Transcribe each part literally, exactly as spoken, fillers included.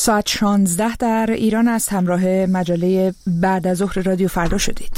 ساعت شانزده در ایران است. همراه مجله بعد از ظهر رادیو فردا شدید.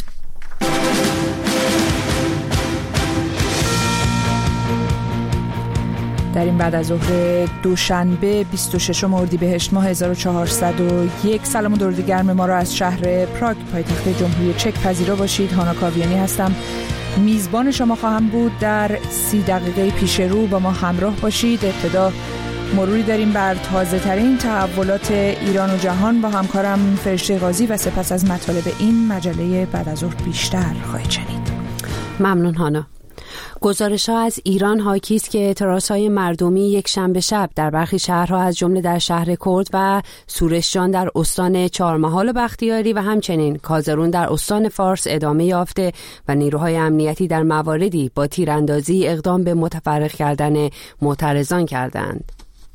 در این بعد از ظهر دوشنبه بیست و ششم اردیبهشت ماه هزار و چهارصد و یک، سلام و درود گرم ما را از شهر پراگ پایتخت جمهوری چک پذیرا باشید. هانا کاویانی هستم، میزبان شما خواهم بود. در سی دقیقه پیش رو با ما همراه باشید. ابتدا مروری داریم بر تازه ترین تحولات ایران و جهان با همکارم فرشته قاضی و سپس از مطالب این مجله بعد از ظهر بیشتر خواهید شنید. ممنون هانا. گزارش‌ها از ایران حاکی است که اعتراض‌های مردمی یک شنبه شب در برخی شهرها از جمله در شهر کرد و سورشجان در استان چهارمحال و بختیاری و همچنین کازرون در استان فارس ادامه یافته و نیروهای امنیتی در مواردی با تیراندازی اقدام به متفرق کردن معترضان کردند.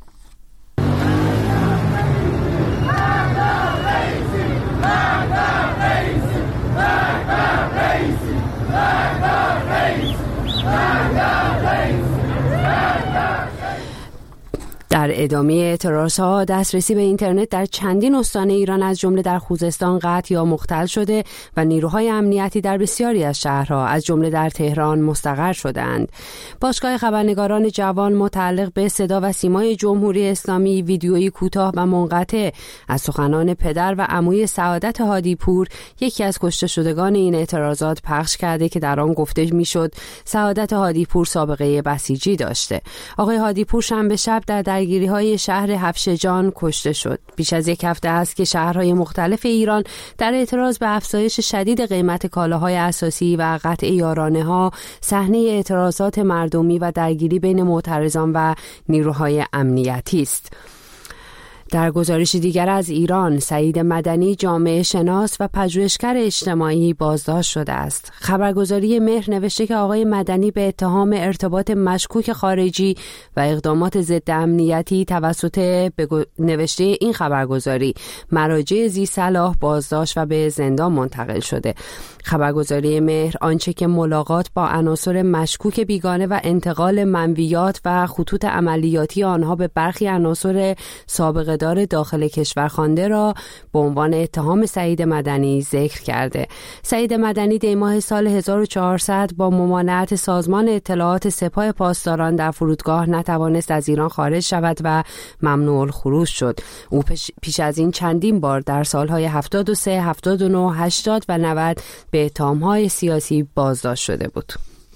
در ادامه اعتراضها دسترسی به اینترنت در چندین استان ایران از جمله در خوزستان قطع یا مختل شده و نیروهای امنیتی در بسیاری از شهرها از جمله در تهران مستقر شدند. باشگاه خبرنگاران جوان متعلق به صدا و سیمای جمهوری اسلامی ویدیویی کوتاه و منقطع از سخنان پدر و عموی سعادت هادی پور، یکی از کشته شدگان این اعتراضات، پخش کرده که در آن گفته میشد سعادت هادی پور سابقه بسیجی داشته. آقای هادی پور شنبه شب در درگیری‌های شهر هفشجان کشته شد. بیش از یک هفته است که شهرهای مختلف ایران در اعتراض به افزایش شدید قیمت کالاهای اساسی و قطع یارانه‌ها صحنه اعتراضات مردمی و درگیری بین معترضان و نیروهای امنیتی است. در گزارش دیگر از ایران، سعید مدنی جامعه شناس و پژوهشگر اجتماعی بازداشت شده است. خبرگزاری مهر نوشته که آقای مدنی به اتهام ارتباط مشکوک خارجی و اقدامات ضد امنیتی توسط بگو... نوشته این خبرگزاری مراجع ذی صلاح بازداشت و به زندان منتقل شده. خبرگزاری مهر آنچه که ملاقات با عناصر مشکوک بیگانه و انتقال منویات و خطوط عملیاتی آنها به برخی عناصر سابقه دار داخل کشور خوانده را به عنوان اتهام سعید مدنی ذکر کرده. سعید مدنی دی ماه سال هزار و چهارصد با ممانعت سازمان اطلاعات سپاه پاسداران در فرودگاه نتوانست از ایران خارج شود و ممنوع الخروج شد. او پیش از این چندین بار در سالهای هفتاد و سه، هفتاد و نه، هشتاد و نود به اتهام‌های سیاسی بازداشت شده بود.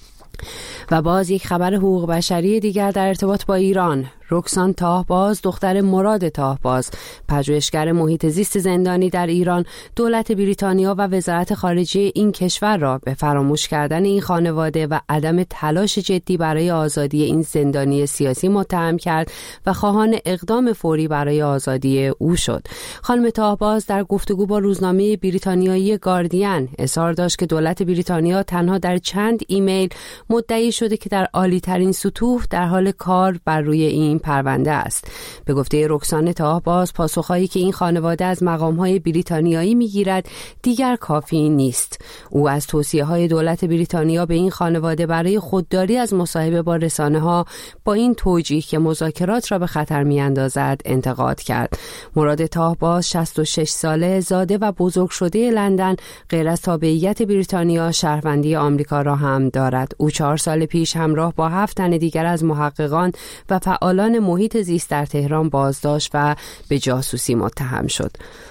و باز یک خبر حقوق بشری دیگر در ارتباط با ایران. رکسان تاهباز، دختر مراد تاهباز، پژوهشگر محیط زیست زندانی در ایران، دولت بریتانیا و وزارت خارجه این کشور را به فراموش کردن این خانواده و عدم تلاش جدی برای آزادی این زندانی سیاسی متهم کرد و خواهان اقدام فوری برای آزادی او شد. خانم تاهباز در گفتگو با روزنامه بریتانیایی گاردین اظهار داشت که دولت بریتانیا تنها در چند ایمیل مدعی شده که در عالی ترین سطوح در حال کار بر روی این پرونده است. به گفته رکسان تاهباز، پاسخهایی که این خانواده از مقام‌های بریتانیایی می‌گیرد دیگر کافی نیست. او از توصیه‌های دولت بریتانیا به این خانواده برای خودداری از مصاحبه با رسانه‌ها با این توجیه که مذاکرات را به خطر می‌اندازد انتقاد کرد. مراد تاهباز شصت و شش ساله، زاده و بزرگ شده لندن، غیر از تابعیت بریتانیا شهروندی آمریکا را هم دارد. او چهار سال پیش همراه با هفت تن دیگر از محققان و فعالان محیط زیست در تهران بازداشت و به جاسوسی متهم شد.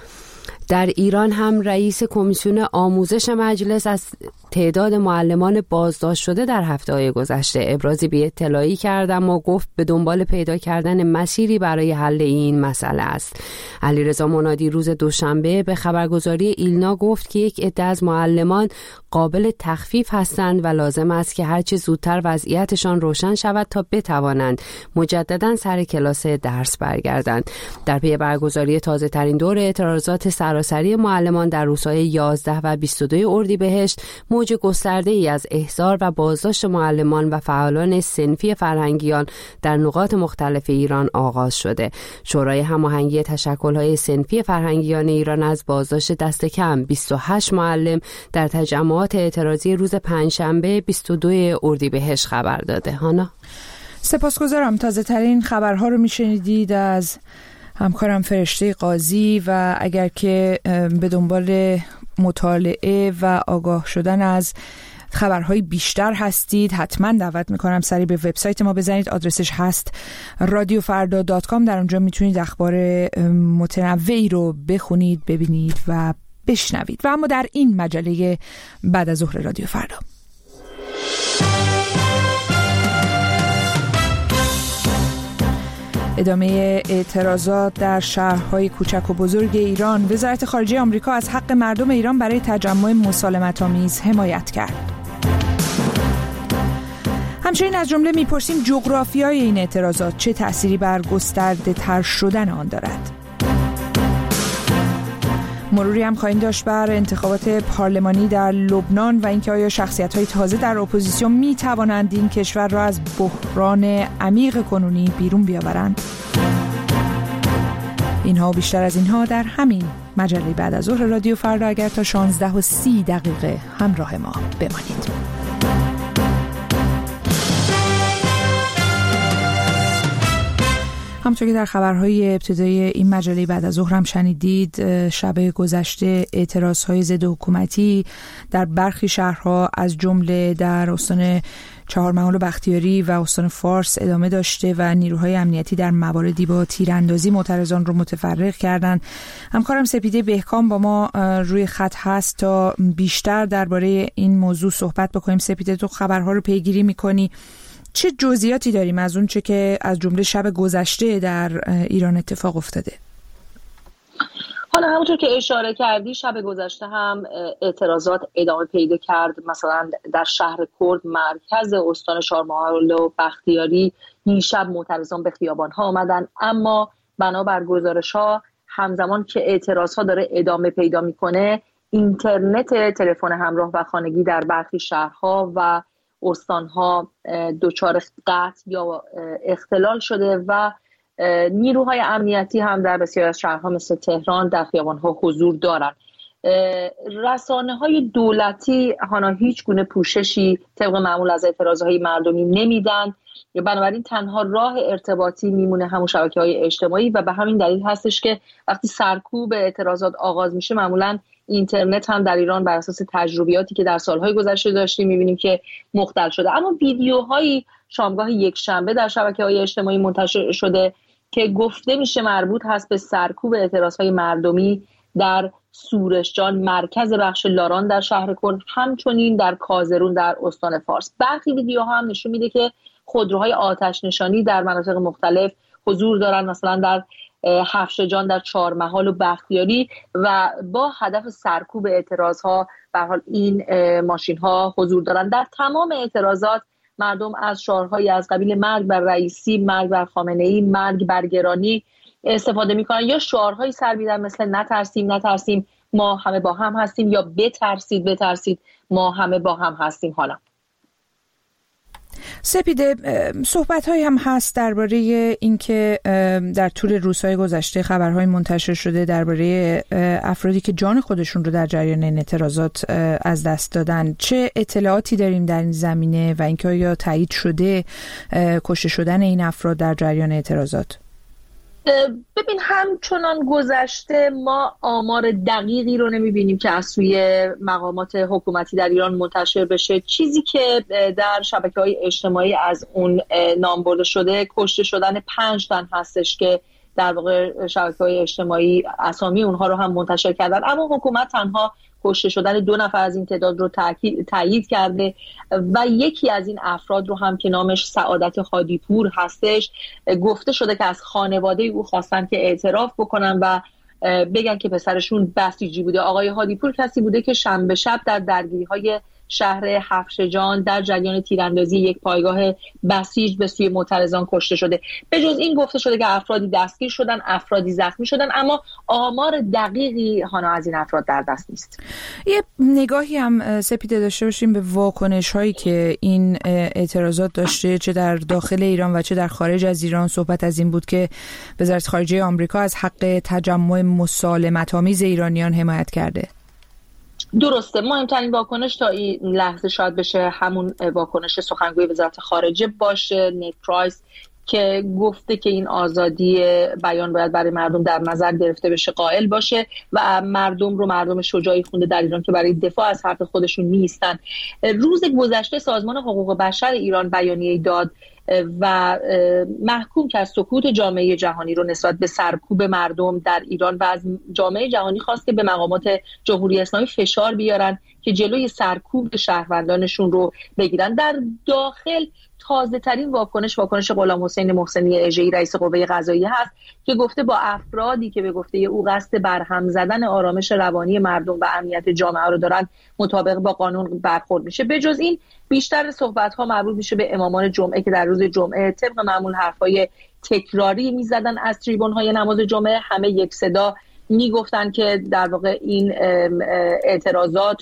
در ایران هم رئیس کمیسیون آموزش مجلس از تعداد معلمان بازداشت شده در هفته‌های گذشته ابراز بی‌اطلاعی کرد، اما گفت به دنبال پیدا کردن مسیری برای حل این مسئله است. علیرضا منادی روز دوشنبه به خبرگزاری ایلنا گفت که یک عده از معلمان قابل تخفیف هستند و لازم است که هرچه زودتر وضعیتشان روشن شود تا بتوانند مجددا سر کلاس درس برگردند. در پی برگزاری تازه ترین دور اعتراضات سراسری معلمان در روزهای یازده و بیست و دو اردیبهشت، موج گسترده‌ای از احضار و بازداشت معلمان و فعالان صنفی فرهنگیان در نقاط مختلف ایران آغاز شده. شورای هماهنگی تشکل‌های صنفی فرهنگیان ایران از بازداشت دست کم بیست و هشت معلم در تجمعات اعتراضی روز پنجشنبه بیست و دو اردیبهشت خبر داده. هانا، سپاسگزارم. تازه ترین خبرها رو میشنیدید از همکارم فرشته قاضی. و اگر که به دنبال مطالعه و آگاه شدن از خبرهای بیشتر هستید، حتما دعوت میکنم سری به وبسایت ما بزنید. آدرسش هست رادیو فردا دات کام. در اونجا میتونید اخبار متنوعی رو بخونید، ببینید و بشنوید. و اما در این مجله بعد از ظهر رادیو فردا، ادامه اعتراضات در شهرهای کوچک و بزرگ ایران. وزارت خارجه آمریکا از حق مردم ایران برای تجمع مسالمت‌آمیز حمایت کرد. همچنین از جمله میپرسیم جغرافیای این اعتراضات چه تأثیری بر گسترده تر شدن آن دارد. مروری هم خواهیم داشت بر انتخابات پارلمانی در لبنان و اینکه آیا شخصیت‌های تازه در اپوزیسیون می‌توانند این کشور را از بحران عمیق کنونی بیرون بیاورند. اینها و بیشتر از اینها در همین مجله بعد از ظهر رادیو فردا. اگر تا شانزده و سی دقیقه همراه ما بمانید. همونطور که در خبرهای ابتدایی این مجله بعد از ظهر هم شنیدید، شب گذشته اعتراضهای ضد حکومتی در برخی شهرها از جمله در استان چهارمحال و بختیاری و استان فارس ادامه داشته و نیروهای امنیتی در مواردی با تیراندازی معترضان رو متفرق کردند. همکارم سپیده بهکام با ما روی خط هست تا بیشتر درباره این موضوع صحبت بکنیم. سپیده، تو خبرها رو پیگیری می‌کنی، چه جزئیاتی داریم از اون چه که از جمله شب گذشته در ایران اتفاق افتاده؟ حالا همونطور که اشاره کردی، شب گذشته هم اعتراضات ادامه پیدا کرد. مثلا در شهر کرد مرکز استان چهارمحال و بختیاری این شب معترضان به خیابان‌ها آمدن، اما بنابر گزارش‌ها همزمان که اعتراض‌ها داره ادامه پیدا میکنه، اینترنت تلفن همراه و خانگی در برخی شهرها و استانها دچار قطع یا اختلال شده و نیروهای امنیتی هم در بسیاری از شهرها مثل تهران در خیابان‌ها حضور دارند. رسانه‌های دولتی هانا هیچ گونه پوششی طبق معمول از اعتراضهای مردمی نمیدن، بنابراین تنها راه ارتباطی میمونه همون شبکه‌های اجتماعی و به همین دلیل هستش که وقتی سرکوب اعتراضات آغاز میشه معمولاً اینترنت هم در ایران بر اساس تجربیاتی که در سالهای گذشته داشتیم میبینیم که مختل شده. اما ویدیوهایی شامگاه یک شنبه در شبکه‌های اجتماعی منتشر شده که گفته میشه مربوط هست به سرکوب اعتراضهای مردمی در سورشجان، مرکز بخش لاران در شهر کرد، همچنین در کازرون در استان فارس. برخی ویدیوها هم نشون میده که خودروهای آتش نشانی در مناطق مختلف حضور دارن، مثلا در هفشجان، در چهارمحال و بختیاری، و با هدف سرکوب اعتراضها به هر حال این ماشین ها حضور دارن. در تمام اعتراضات مردم از شعارهایی از قبیل مرگ بر رئیسی، مرگ بر خامنه‌ای، مرگ بر گرانی استفاده میکنن، یا شعارهایی سر میدن مثل نترسیم نترسیم ما همه با هم هستیم، یا بترسید بترسید ما همه با هم هستیم. حالا سپیده، صحبت هایی هم هست درباره اینکه در طول روزهای گذشته خبرهای منتشر شده درباره افرادی که جان خودشون رو در جریان این اعتراضات از دست دادن. چه اطلاعاتی داریم در این زمینه و اینکه آیا تایید شده کشته شدن این افراد در جریان اعتراضات؟ ببین، همچنان گذشته ما آمار دقیقی رو نمیبینیم که از سوی مقامات حکومتی در ایران منتشر بشه. چیزی که در شبکه‌های اجتماعی از اون نام برده شده کشته شدن پنج تن هستش که در واقع شبکه‌های اجتماعی اسامی اونها رو هم منتشر کردن، اما حکومت تنها کشته شدن دو نفر از این تعداد رو تایید کرده و یکی از این افراد رو هم که نامش سعادت هادیپور هستش گفته شده که از خانواده او خواستن که اعتراف بکنن و بگن که پسرشون بسیجی بوده. آقای هادیپور کسی بوده که شنبه شب در درگیری‌های شهر هفشجان در جریان تیراندازی یک پایگاه بسیج به سوی معترضان کشته شده. به جز این گفته شده که افرادی دستگیر شدن، افرادی زخمی شدن، اما آمار دقیقی هانا از این افراد در دست نیست. یه نگاهی هم سپیده داشته باشیم به واکنش هایی که این اعتراضات داشته، چه در داخل ایران و چه در خارج از ایران. صحبت از این بود که وزارت خارجه آمریکا از حق تجمع مسالمت‌آمیز ایرانیان حمایت کرده. درسته. مهمترین واکنش تا این لحظه شاید بشه همون واکنش سخنگوی وزارت خارجه باشه، نیک پرایس، که گفته که این آزادی بیان باید برای مردم در نظر گرفته بشه قائل باشه و مردم رو مردم شجاعی خونده در ایران که برای دفاع از حق خودشون نیستن. روز گذشته سازمان حقوق بشر ایران بیانیه داد و محکوم کرد سکوت جامعه جهانی رو نسبت به سرکوب مردم در ایران و از جامعه جهانی خواست که به مقامات جمهوری اسلامی فشار بیارن که جلوی سرکوب شهروندانشون رو بگیرن. در داخل تازه ترین واکنش واکنش غلام حسین محسنی اژه‌ای رئیس قوه قضاییه هست که گفته با افرادی که به گفته او قصد برهم زدن آرامش روانی مردم و امنیت جامعه رو دارن مطابق با قانون برخورد میشه. به جز این بیشتر صحبت‌ها مربوط میشه به امامان جمعه که در روز جمعه طبق معمول حرفای تکراری میزدن از تریبون‌های نماز جمعه. همه یک صدا میگفتن که در واقع این اعتراضات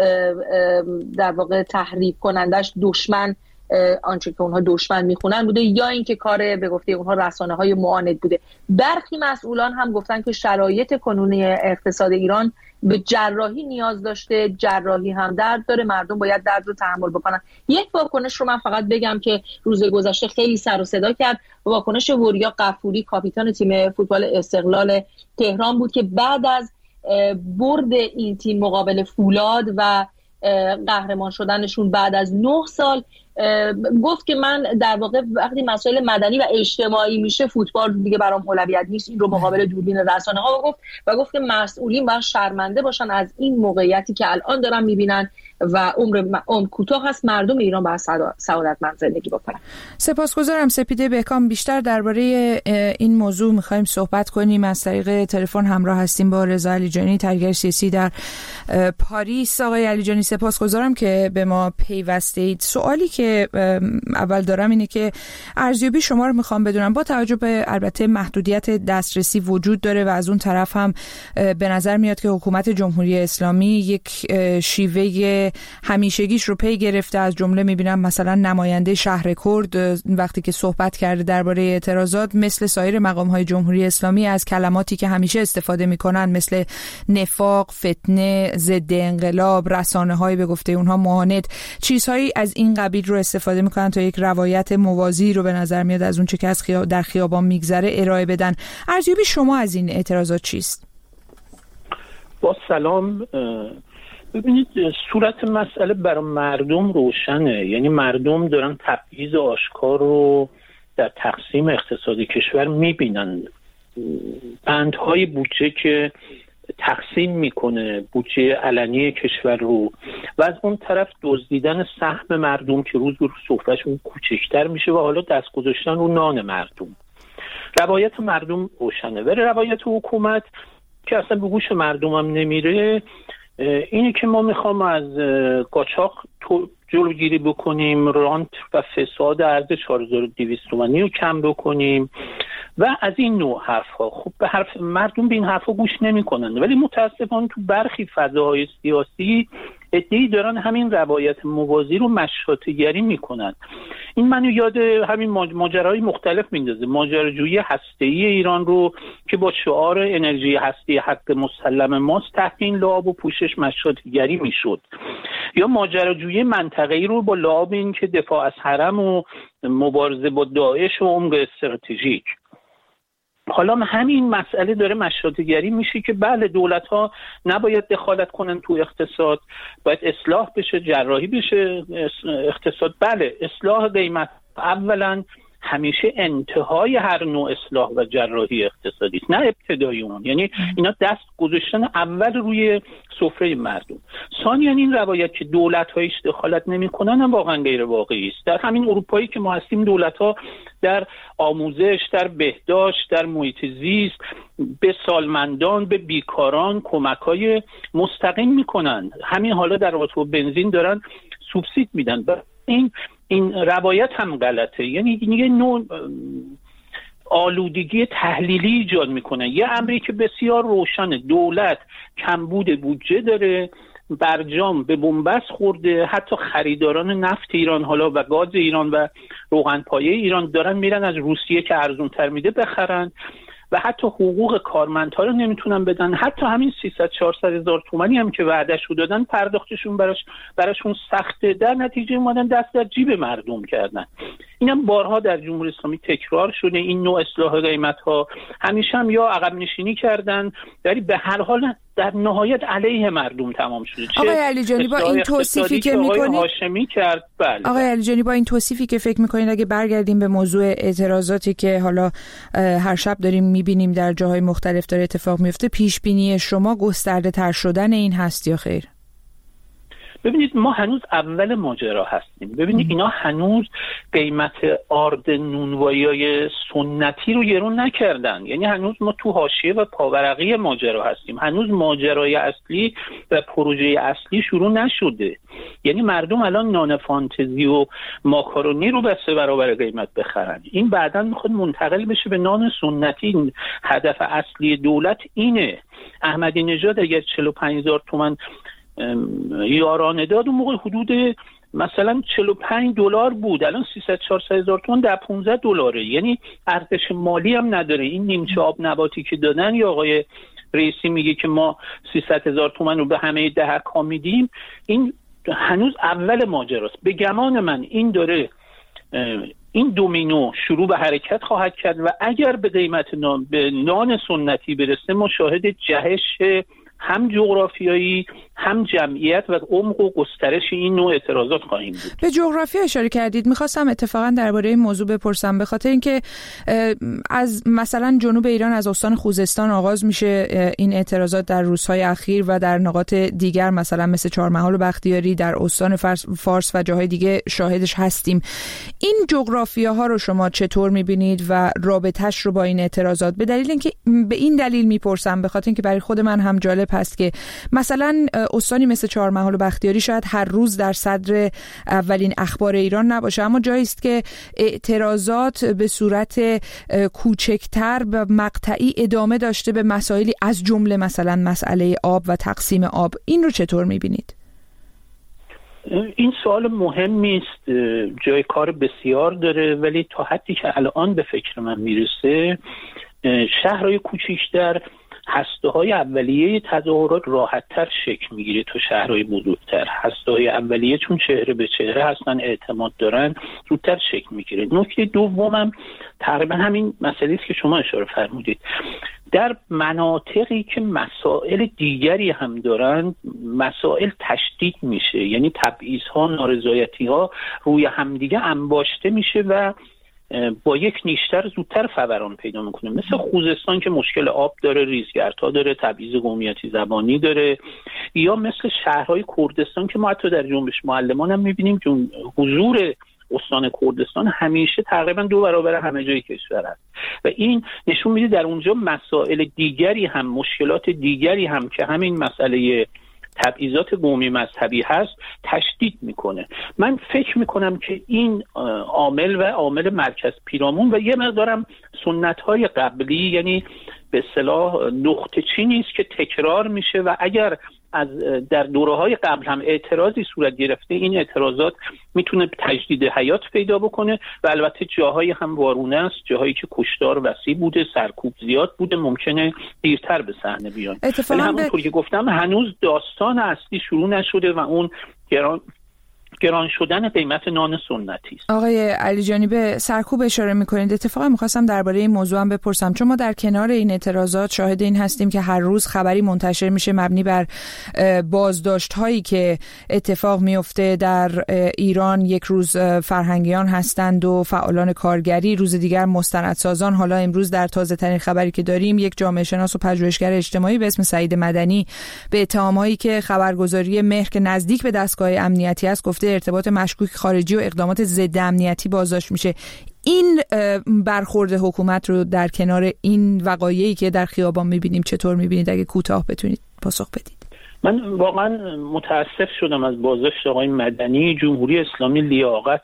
در واقع تحریک کنندش دشمن آنچه که اونها دشمن میخونن بوده یا اینکه کار به گفته اونها رسانه های معاند بوده. برخی مسئولان هم گفتن که شرایط کنونی اقتصاد ایران به جراحی نیاز داشته، جراحی هم درد داره، مردم باید درد رو تحمل بکنن. یک واکنش رو من فقط بگم که روز گذشته خیلی سر و صدا کرد، واکنش وریا غفوری کاپیتان تیم فوتبال استقلال تهران بود که بعد از برد این تیم مقابل فولاد و قهرمان شدنشون بعد از نه سال گفت که من در واقع وقتی مسائل مدنی و اجتماعی میشه فوتبال دیگه برام اولویت نیست. این رو مقابل دوربین رسانه ها گفت و گفت که مسئولین باید شرمنده باشن از این موقعیتی که الان دارن میبینن و عمر عمر کوتاه هست، مردم ایران باید سعادتمند زندگی بکنن. سپاسگزارم. سپیده بهکام، بیشتر درباره این موضوع میخوایم صحبت کنیم. از طریق تلفن همراه هستیم با رضا علیجانی، تحلیلگر سیاسی در پاریس. آقای علیجانی سپاسگزارم که به ما پیوسته اید. سوالی که اول دارم اینه که ارزیابی شما رو میخوام بدونم، با توجه به البته محدودیت دسترسی وجود داره و از اون طرف هم به نظر میاد که حکومت جمهوری اسلامی یک شیوه همیشگیش رو پی گرفته. از جمله میبینم مثلا نماینده شهر کرد وقتی که صحبت کرده درباره اعتراضات مثل سایر مقام‌های جمهوری اسلامی از کلماتی که همیشه استفاده میکنن مثل نفاق، فتنه، ضد انقلاب، رسانه‌های به گفته اونها معاند، چیزهایی از این قبیل رو استفاده میکنن تا یک روایت موازی رو به نظر میاد از اون چه که از خیاب در خیابان میگذره ارائه بدن. ارزیابی شما از این اعتراضات چیست؟ با سلام. ببینید صورت مسئله برای مردم روشنه، یعنی مردم دارن تبعیض آشکار رو در تقسیم اقتصادی کشور میبینن. بندهای بودجه که تقسیم میکنه بودجه علنی کشور رو و از اون طرف دزدیدن سهم مردم که روز به روز سفره‌شون کوچکتر میشه و حالا دست گذاشتن رو نان مردم. روایت مردم روشنه. ولی روایت حکومت که اصلا به گوش مردم هم نمیره اینه که ما میخوام از قاچاق جلوگیری بکنیم، رانت و فساد ارز چهار هزار و دویست تومانی رو کم بکنیم و از این نوع حرفها. خب به حرف مردم به این حرفها گوش نمیکنن، ولی متاسفانه تو برخی فضاهای سیاسی عده‌ای دارن همین روایت موازی رو مشاطه‌گری میکنن. این منو یاد همین ماجراهای مختلف میندازه. ماجراجویی هسته‌ای ایران رو که با شعار انرژی هستی حق مسلم ماست تحت این لعاب و پوشش مشاطه‌گری میشد، یا ماجراجویی منطقه‌ای رو با لعاب این که دفاع از حرم و مبارزه با داعش و عمق استراتژیک. حالا همین مسئله داره مشاطه‌گری میشه که بله دولت‌ها نباید دخالت کنن تو اقتصاد، باید اصلاح بشه، جراحی بشه اقتصاد. بله اصلاح قیمت اولا همیشه انتهای هر نوع اصلاح و جراحی اقتصادی است، نه ابتدای اون. یعنی اینا دست گذاشتن اول روی سفره مردم. ثانیاً این روایت که دولت‌ها هیچ دخالت نمی‌کنن هم واقعا غیر واقعی است. در همین اروپایی که ما هستیم دولت‌ها در آموزش، در بهداشت، در محیط زیست به سالمندان، به بیکاران کمک‌های مستقیم می‌کنن. همین حالا در رابطه با بنزین دارن سوبسید میدن. این این روایت هم غلطه. یعنی یه نوع آلودگی تحلیلی ایجاد میکنه. یه امری که بسیار روشنه، دولت کمبود بودجه داره، برجام به بنبست خورده، حتی خریداران نفت ایران حالا و گاز ایران و روغن پایه ایران دارن میرن از روسیه که ارزون تر میده بخرن و حتی حقوق کارمندها رو نمیتونن بدن. حتی همین سیصد چهارصد هزار تومانی هم که وعده‌اش رو دادن پرداختشون براش براشون سخته، در نتیجه اومدن دست در جیب مردم کردن. اینم بارها در جمهوری اسلامی تکرار شده. این نوع اصلاح قیمت‌ها همیشه هم یا عقب نشینی کردن، ولی به هر حال در نهایت علیه مردم تمام شده. آقای علیجانی با این توصیفی که می‌کنید هاشمی کرد بله. آقای علیجانی با این توصیفی که فکر می‌کنید اگه برگردیم به موضوع اعتراضاتی که حالا هر شب داریم می‌بینیم در جاهای مختلف داره اتفاق میفته، پیش بینی شما گسترده تر شدن این هست یا خیر؟ ببینید ما هنوز اول ماجرا هستیم. ببینید اینا هنوز قیمت آرد نونوایی‌های سنتی رو گرون نکردن، یعنی هنوز ما تو حاشیه و پاورقی ماجرا هستیم. هنوز ماجرای اصلی و پروژه اصلی شروع نشده. یعنی مردم الان نان فانتزی و ماکارونی رو به سه برابر قیمت بخرن، این بعداً میخواد منتقل بشه به نان سنتی. هدف اصلی دولت اینه. احمدی نژاد اگر چهل و پنج هزار تومان یارانه داد اون موقع حدود مثلا چهل و پنج دلار بود، الان سیصد چهارصد هزار تومان در پانزده دلاره، یعنی ارزش مالی هم نداره. این نیمچه آب نباتی که دادن یا آقای رئیسی میگه که ما سیصد هزار تومان رو به همه دهک‌ها میدیم، این هنوز اول ماجراست. به گمان من این داره این دومینو شروع به حرکت خواهد کرد و اگر به قیمت نان به نان سنتی برسه ما شاهد جهش هم جغرافیایی هم جمعیت و عمق و گسترش این نوع اعتراضات خواهیم بود. به جغرافیا اشاره کردید، میخواستم اتفاقا درباره این موضوع بپرسم، به خاطر اینکه از مثلا جنوب ایران از استان خوزستان آغاز میشه این اعتراضات در روزهای اخیر و در نقاط دیگر مثلا مثل چهارمحال و بختیاری در استان فارس و جاهای دیگه شاهدش هستیم. این جغرافیاها رو شما چطور میبینید و رابطه‌اش رو با این اعتراضات؟ به دلیل اینکه به این دلیل میپرسم، به خاطر اینکه برای خود من هم جالب هست که مثلا استانی مثل چهارمحال و بختیاری شاید هر روز در صدر اولین اخبار ایران نباشه، اما جایی است که اعتراضات به صورت کوچکتر و مقطعی ادامه داشته به مسائلی از جمله مثلا مسئله آب و تقسیم آب. این رو چطور می‌بینید؟ این سوال مهمی است، جای کار بسیار داره، ولی تا حدی که الان به فکر من میرسه شهرهای کوچیک‌تر هسته‌های اولیه تظاهرات راحت‌تر شکل میگیره تا شهرهای بزرگتر. هسته‌های اولیه چون چهره به چهره هستن، اعتماد دارن، زودتر شکل میگیره. نکته دومم تقریبا همین مسئله است که شما اشاره فرمودید. در مناطقی که مسائل دیگری هم دارن مسائل تشدید میشه، یعنی تبعیض‌ها، نارضایتی‌ها روی همدیگه انباشته میشه و با یک نیشتر زودتر فوران پیدا میکنه. مثل خوزستان که مشکل آب داره، ریزگردها داره، تبعیض قومیتی زبانی داره، یا مثل شهرهای کردستان که ما حتی در جنبش معلمان هم میبینیم که حضور استان کردستان همیشه تقریبا دو برابر همه جای کشور است و این نشون میده در اونجا مسائل دیگری هم، مشکلات دیگری هم که همین مسئله تبعیضات قومی مذهبی هست تشدید میکنه. من فکر میکنم که این عامل و عامل مرکز پیرامون و یه مقدارم سنت‌های قبلی، یعنی به اصطلاح نقطه چینی است که تکرار میشه و اگر از در دوره‌های قبل هم اعتراضی صورت گرفته این اعتراضات میتونه تجدید حیات پیدا بکنه و البته جاهایی هم وارونه است، جاهایی که کشتار وسیع بوده، سرکوب زیاد بوده، ممکنه دیرتر به صحنه بیان. ولی همونطور ب... که گفتم هنوز داستان اصلی شروع نشده و اون گران گران شدن قیمت نان سنتی است. آقای علیجانی به سرکوب اشاره می‌کنید. اتفاقا می‌خواستم درباره این موضوع هم بپرسم، چون ما در کنار این اعتراضات شاهد این هستیم که هر روز خبری منتشر میشه مبنی بر بازداشت‌هایی که اتفاق میفته در ایران. یک روز فرهنگیان هستند و فعالان کارگری، روز دیگر مستندسازان. حالا امروز در تازه‌ترین خبری که داریم یک جامعه شناس و پژوهشگر اجتماعی به اسم سعید مدنی به اتهام‌هایی که خبرگزاری مهر که نزدیک به دستگاه امنیتی است گفته ارتباط مشکوک خارجی و اقدامات ضد امنیتی بازداشت میشه. این برخورد حکومت رو در کنار این وقایعی که در خیابان میبینیم چطور میبینید؟ اگه کوتاه بتونید پاسخ بدید. من واقعا متاسف شدم از بازداشت آقای مدنی. جمهوری اسلامی لیاقت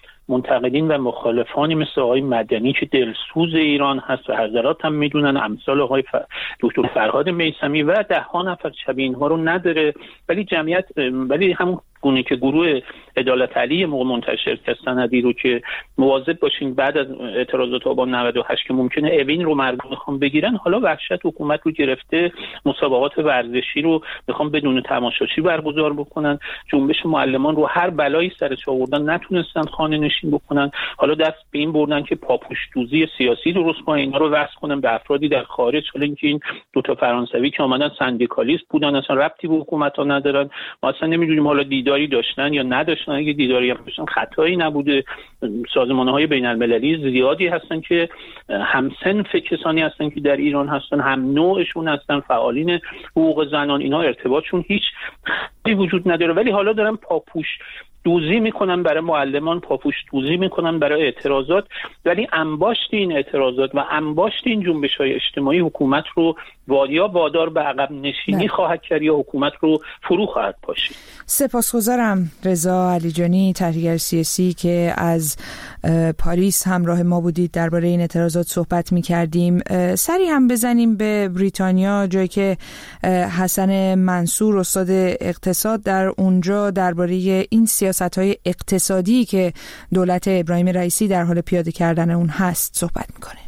منتقدین و مخالفانی مثل آقای مدنی که دلسوز ایران هست و حضرات هم میدونن، امثال آقای ف... دکتر فرهاد میثمی و ده ها نفر شبیه اینها رو نداره، ولی جمعیت ولی همون گونه که گروه عدالت علی موقع منتشر کرد سندی رو که مواظب باشین بعد از اعتراضات آبان نود و هشت که ممکنه اوین رو مردم بخوام بگیرن، حالا وحشت حکومت رو گرفته، مسابقات ورزشی رو میخوام بدون تماشاچی برگزار بکنن، جنبش معلمان رو هر بلایی سرش آوردن نتونستن خانه نشین بکنن، حالا دست به این بردن که پاپوش دوزی سیاسی درست کنن، اینا رو وصل کنن به افرادی در خارج. حالا اینکه این دو تا فرانسوی که اومدن سندیکالیست بودن، اصلا ربطی به حکومت ها ندارن، ما اصلا نمیدونیم حالا دیداری داشتن یا نداشتن، اگه دیداری هم داشتن خطایی نبوده. سازمان‌های بین‌المللی زیادی هستن که همسنف کسانی هستن که در ایران هستن، هم نوعشون هستن، فعالین حقوق زنان، اینا ارتباطشون هیچ وجود نداره، ولی حالا دارن پاپوش دوزی میکنن برای معلمان، پاپوش دوزی میکنن برای اعتراضات، ولی انباشت این اعتراضات و انباشت این جنبش‌های اجتماعی حکومت رو وادیا وادار به عقب نشینی نه. خواهد کرد یا حکومت رو فرو خواهد پاشید. سپاسگزارم رضا علیجانی، تحلیلگر سیاسی که از پاریس همراه ما بودید، درباره این اعتراضات صحبت می‌کردیم. سری هم بزنیم به بریتانیا، جایی که حسن منصور استاد اقتصاد در اونجا درباره این سیاست‌های اقتصادی که دولت ابراهیم رئیسی در حال پیاده کردن اون هست صحبت می‌کنه.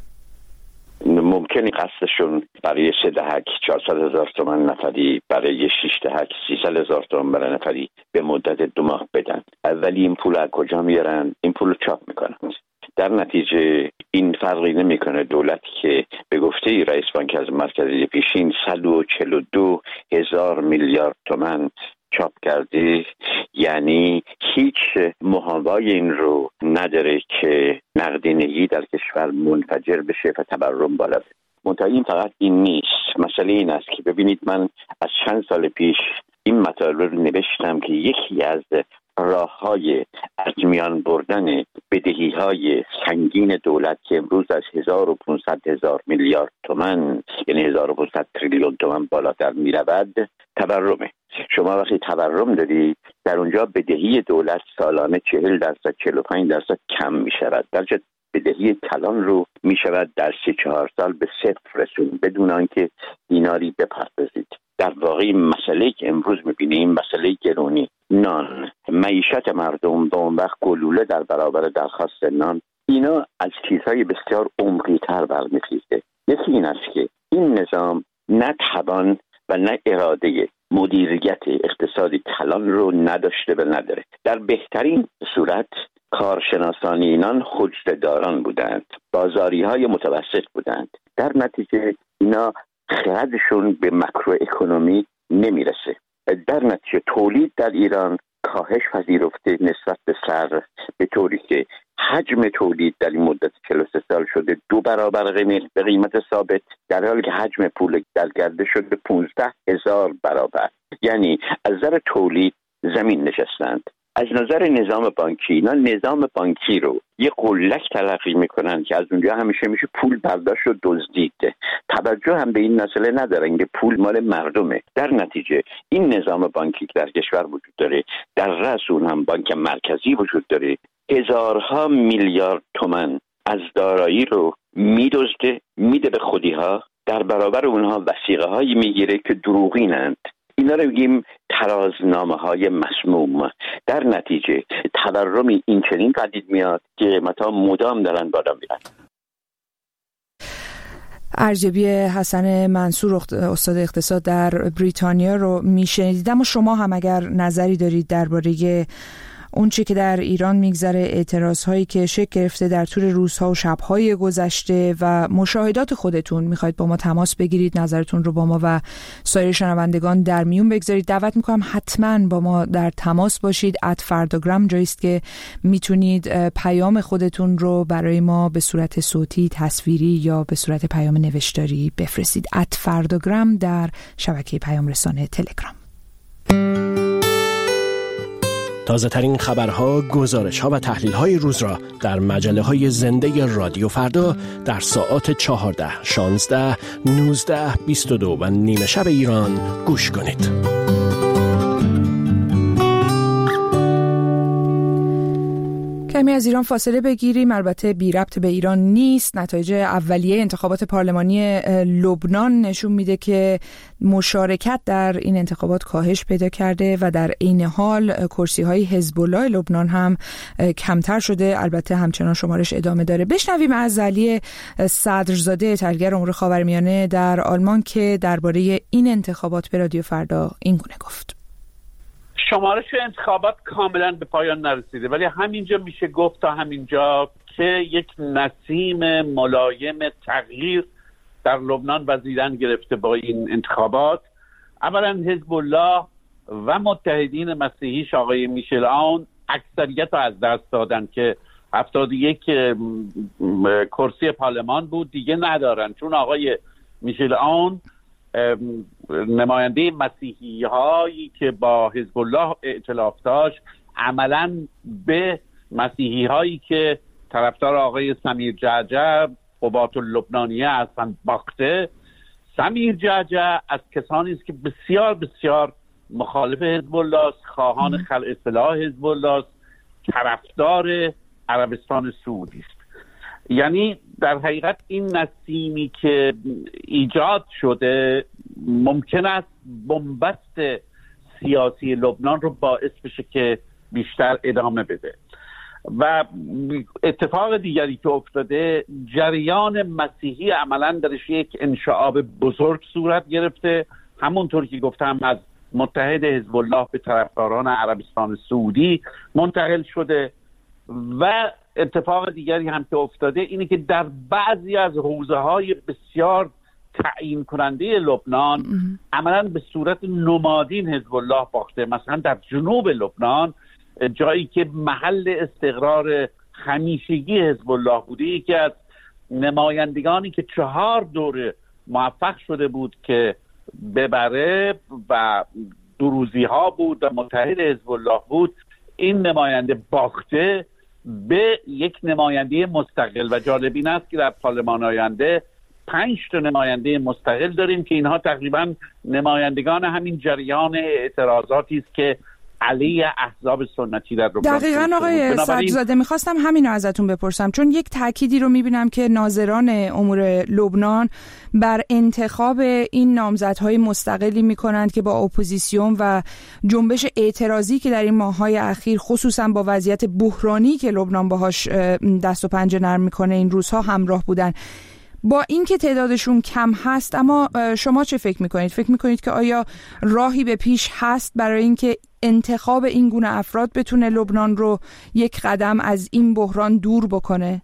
ممکنی قصدشون برای سه دهک چهارصد هزار تومان نفری، برای شش دهک سیصد هزار تومان برای نفری به مدت دو ماه بدن، ولی این پول از کجا میارن؟ این پول رو چاپ میکنن. در نتیجه این فرقی نمیکنه دولتی که به گفته رئیس بانک از مرکزی پیشین صد و چهل و دو هزار میلیارد تومان چاپ کرده، یعنی هیچ محابای این رو نداره که نقدینگی در کشور منفجر بشه و تورم بالا بره. منتها این فقط این نیست، مسئله این است که ببینید من از چند سال پیش این مطالب رو نوشتم که یکی از راه‌های از میان بردن بدهی‌های سنگین دولت که امروز از هزار و پانصد هزار میلیارد تومان یعنی هزار و پانصد تریلیون تومان بالاتر می‌رود تورمه. شما وقتی تورم داری در اونجا بدهی دولت سالانه چهل درصد چهل و پنج درصد کم می‌شود، درجه بدهی کلان رو می‌شود در سه چهار سال به صفر رسون بدون آنکه دیناری بپردازید. در واقع مسئله که امروز می‌بینیم مسئله گرونی نان، معیشت مردم به اون وقت گلوله در برابر درخواست نان، اینا از چیزهای بسیار عمقی‌تر برمی‌خیزه. یکی این است که این نظام نه توان و نه اراده مدیریت اقتصادی کلان رو نداشته و نداره. در بهترین صورت کارشناسان اینان خودداران بودند، بازاری های متوسط بودند، در نتیجه اینا خردشون به ماکرو اکونومی نمیرسه. در نتیجه تولید در ایران کاهش پذیرفته نسبت به سر، به طوری که حجم تولید در این مدت چهل و سه سال شده دو برابر به قیمت ثابت، در حالی که حجم پول در گردش شده پانزده هزار برابر. یعنی از نظر تولید زمین نشستند. از نظر نظام بانکی، اینا نظام بانکی رو یه قلک تلقی میکنن که از اونجا همیشه میشه پول برداشت و دزدید. توجه هم به این مسئله ندارن که پول مال مردمه. در نتیجه این نظام بانکی که در کشور وجود داره، در رأس اون هم بانک مرکزی وجود داره، هزارها میلیارد تومان از دارایی رو میدزده، میده به خودی‌ها، در برابر اونها وثیقه هایی میگیره که دروغینند. اینا رو بگیم ترازنامه های مسموم. در نتیجه تورمی این چنین پدید میاد که قیمت‌ها مدام دارن بالا میرن. ارجبی حسن منصور استاد اقتصاد در بریتانیا رو میشنیدید، اما شما هم اگر نظری دارید درباره اون چی که در ایران میگذره، اعتراض هایی که شکل گرفته در طول روزها و شبهای گذشته و مشاهدات خودتون، میخواید با ما تماس بگیرید، نظرتون رو با ما و سایر شنوندگان در میون بگذارید. دعوت میکنم حتما با ما در تماس باشید. ات فرداگرام جاییست که میتونید پیام خودتون رو برای ما به صورت صوتی، تصویری یا به صورت پیام نوشتاری بفرستید. ات فرداگرام در شبکه پیام رسانه تلگرام. تازه ترین خبرها، گزارش‌ها و تحلیل‌های روز را در مجله‌های زنده رادیو فردا در ساعات چهارده، شانزده، نوزده، بیست و دو و نیمه شب ایران گوش کنید. کمی از ایران فاصله بگیریم، البته بی ربط به ایران نیست. نتایج اولیه انتخابات پارلمانی لبنان نشون میده که مشارکت در این انتخابات کاهش پیدا کرده و در عین حال کرسی‌های حزب الله لبنان هم کمتر شده. البته همچنان شمارش ادامه داره. بشنویم از علی صدرزاده تحلیلگر امور خاورمیانه در آلمان که درباره این انتخابات به رادیو فردا این گونه گفت. شمارش انتخابات کاملا به پایان نرسیده، ولی همینجا میشه گفت تا همینجا که یک نسیم ملایم تغییر در لبنان وزیدن گرفته با این انتخابات. اولا حزب الله و متحدین مسیحیش آقای میشل آون اکثریت رو از دست دادن که هفتاد و یک کرسی پارلمان بود، دیگه ندارن، چون آقای میشل آون نماینده مسیحی هایی که با حزب الله ائتلاف داشت عملاً به مسیحی هایی که طرفدار آقای سمیر جعجع قبات اللبنانیه هستند باخته. سمیر جعجع از کسانی است که بسیار بسیار مخالف حزب الله است، خواهان خلع سلاح حزب الله است، طرفدار عربستان سعودی است. یعنی در حقیقت این نسیمی که ایجاد شده ممکن است بنبست سیاسی لبنان رو باعث بشه که بیشتر ادامه بده. و اتفاق دیگری که افتاده، جریان مسیحی عملاً درش یک انشعاب بزرگ صورت گرفته، همونطور که گفتم از متحد حزب الله به طرفداران عربستان سعودی منتقل شده. و اتفاق دیگری هم که افتاده اینه که در بعضی از حوزه‌های بسیار تعیین کننده لبنان عملاً به صورت نمادین حزب الله باخته. مثلا در جنوب لبنان، جایی که محل استقرار همیشگی حزب الله بوده، یکی از نمایندگانی که چهار دوره موفق شده بود که ببره و دروزی ها بود و متحد حزب الله بود، این نماینده باخته به یک نماینده مستقل. و جالب این است که در پارلمان آینده پنج تا نماینده مستقل داریم که اینها تقریبا نمایندگان همین جریان اعتراضاتی است که علیه احزاب سنتی در لبنان. دقیقاً آقای صدرزاده میخواستم همینو ازتون بپرسم، چون یک تأکیدی رو میبینم که ناظران امور لبنان بر انتخاب این نامزدهای مستقلی میکنند که با اپوزیسیون و جنبش اعتراضی که در این ماه‌های اخیر خصوصا با وضعیت بحرانی که لبنان باهاش دست و پنجه نرم میکنه این روزها همراه بودن. با این که تعدادشون کم هست، اما شما چه فکر میکنید؟ فکر میکنید که آیا راهی به پیش هست برای اینکه انتخاب این گونه افراد بتونه لبنان رو یک قدم از این بحران دور بکنه؟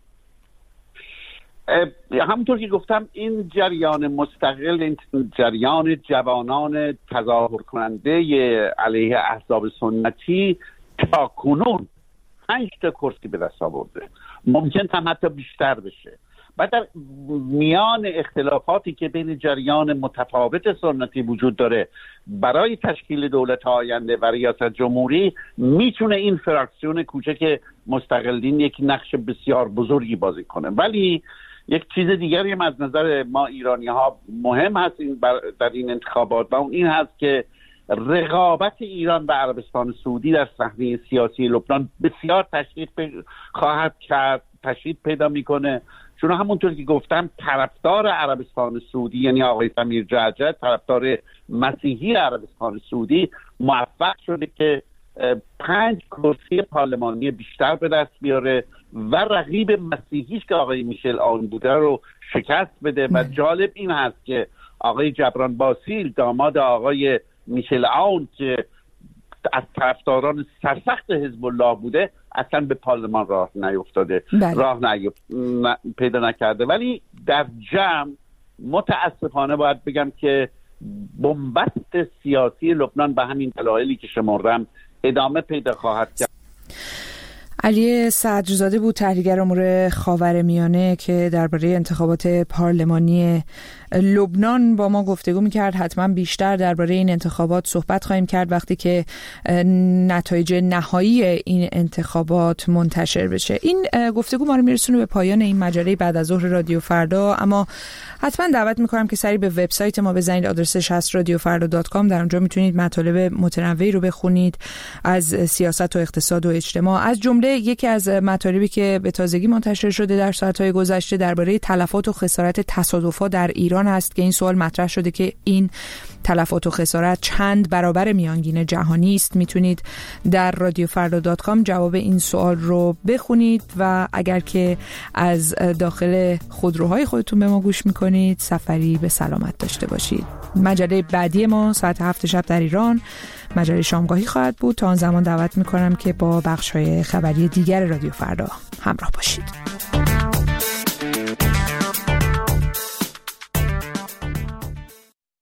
همونطور که گفتم این جریان مستقل، این جریان جوانان تظاهر کننده علیه احزاب سنتی تا کنون پنج تا کرسی به دست آورده، ممکن هم حتی بیشتر بشه. و در میان اختلافاتی که بین جریان متفاوت سنتی وجود داره برای تشکیل دولت آینده و ریاست جمهوری، میتونه این فراکسیون کوچک مستقلین یک نقش بسیار بزرگی بازی کنه. ولی یک چیز دیگری هم از نظر ما ایرانی ها مهم هست این در این انتخابات و اون این هست که رقابت ایران و عربستان سعودی در صحنه سیاسی لبنان بسیار تشدید خواهد کرد، تشدید پیدا میکنه، چون همونطور که گفتم طرفدار عربستان سعودی یعنی آقای سمیر جعجع، طرفدار مسیحی عربستان سعودی، موفق شده که پنج کرسی پارلمانی بیشتر به دست بیاره و رقیب مسیحیش که آقای میشل آون بوده رو شکست بده. و جالب این هست که آقای جبران باسیل، داماد آقای میشل آون که از طرفداران سرسخت حزب الله بوده، اصلا به پارلمان راه نیفتاده، بله. راه نیفت... ن... پیدا نکرده. ولی در جمع متاسفانه باید بگم که بنبست سیاسی لبنان به همین دلایلی که شمردم ادامه پیدا خواهد کرد. علی صدرزاده بود، تحلیلگر امور خاورمیانه، که درباره انتخابات پارلمانی لبنان با ما گفتگو میکرد. حتما بیشتر درباره این انتخابات صحبت خواهیم کرد وقتی که نتایج نهایی این انتخابات منتشر بشه. این گفتگو ما رو میرسونه به پایان این مجله بعد از ظهر رادیو فردا، اما حتما دعوت میکنم که سری به وبسایت ما بزنید. آدرسش هست رادیو فردا دات کام. در اونجا میتونید مطالب متنوعی رو بخونید از سیاست و اقتصاد و اجتماع. از جمله یکی از مطالبی که به تازگی منتشر شده در ساعت‌های گذشته درباره تلفات و خسارت تصادفات در ایران هست که این سوال مطرح شده که این تلفات و خسارت چند برابر میانگین جهانی است. میتونید در رادیو فردا دات کام جواب این سوال رو بخونید و اگر که از داخل خودروهای خودتون به ما گوش میکنید سفری به سلامت داشته باشید. مجله بعدی ما ساعت هفت شب در ایران مجله شامگاهی خواهد بود. تا آن زمان دعوت میکنم که با بخش‌های خبری دیگر رادیو فردا همراه باشید.